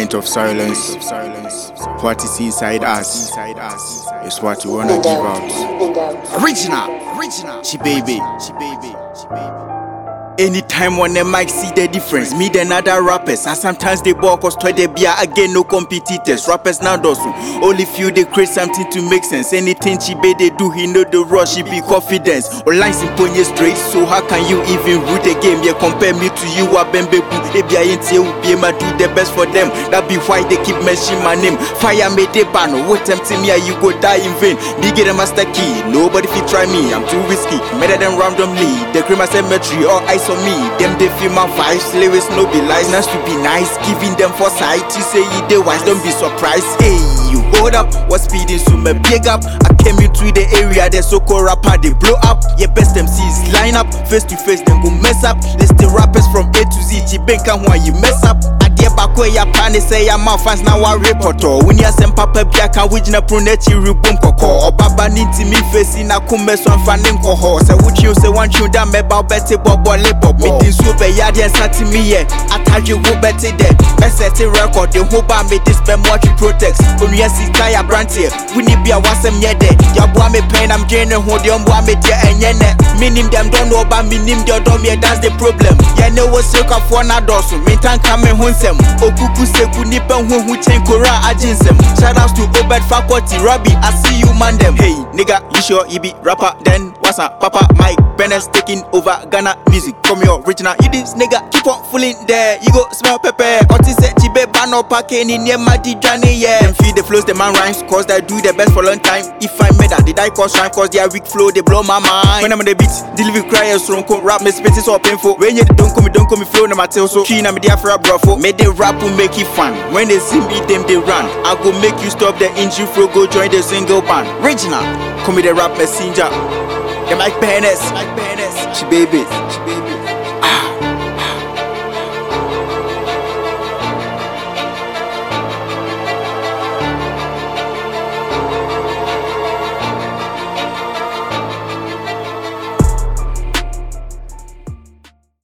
moment of silence. What is inside us is what we wanna give out. Original, she baby. Anytime when the mic see the difference, me than other rappers, and sometimes they balk us try they be again no competitors. Rappers now does only few they create something to make sense. Anything Chibe they do, he know the rush, he be confidence. Or lines in pony straight, so how can you even root the game? Yeah, compare me to you, Abembebu. Maybe I ain't here, be able do the best for them. That be why they keep mentioning my name. Fire made the ban, what tempting me, you go die in vain. They get a master key, nobody fit try me, I'm too risky. Made them randomly, the criminal cemetery or ice on me. Them they feel my vibes, lyrics no be lies. Nice to be nice, giving them foresight. You say you they wise, don't be surprised. Hey, you hold up, what's speeding so me big up. I came into the area, they so called rapper, they blow up. Yeah, best MCs line up, face to face, then go mess up. List the rappers from A to Z, Chibenka when you mess up. Back where ya pan say ya my fans now a reporter. When ya send papa biya can wijina pronechi ribum koko. Or baba ninti me face na kume so fanim koho. Say what you say one tune that me bout betty bobo lip up. Me din super yard and sati me ye. Attach you go betty there. Best set record the whole bar me this spend what you protect. When you see kaya brand here. We need be a wasem yede. Ya boy me pain I'm draining hold the boy me dia and yene. Minim them don't know about me nim the don't me that's the problem. Ya know what's your for na dosu. Me tan coming home. Okuku seku nipa hu chen kora ajinsem. Shout outs to Obed Faculty, Robbie, I see you man them. Hey nigga, you sure you be rapper? Then what's up, Papa Mike Bennett's taking over Ghana music from your original. You this nigga keep on fooling there. You go smell pepper. Oti set chibe bano pake ni near madi jani yeah. Them feed the flows, the man rhymes, cause they do the best for long time. If I made that, did I cause rhyme? Cause their weak flow, they blow my mind. When I'm on the beat, delivery cry strong, rap me spit is so painful. When you don't come me flow, no matter so. Keen I'm there for a bravo. Made the rap will make it fun. When they see me, them they run. I go make you stop the injury flow, go join the single band. Original, call me the rap messenger. The Mike Bennett, she baby.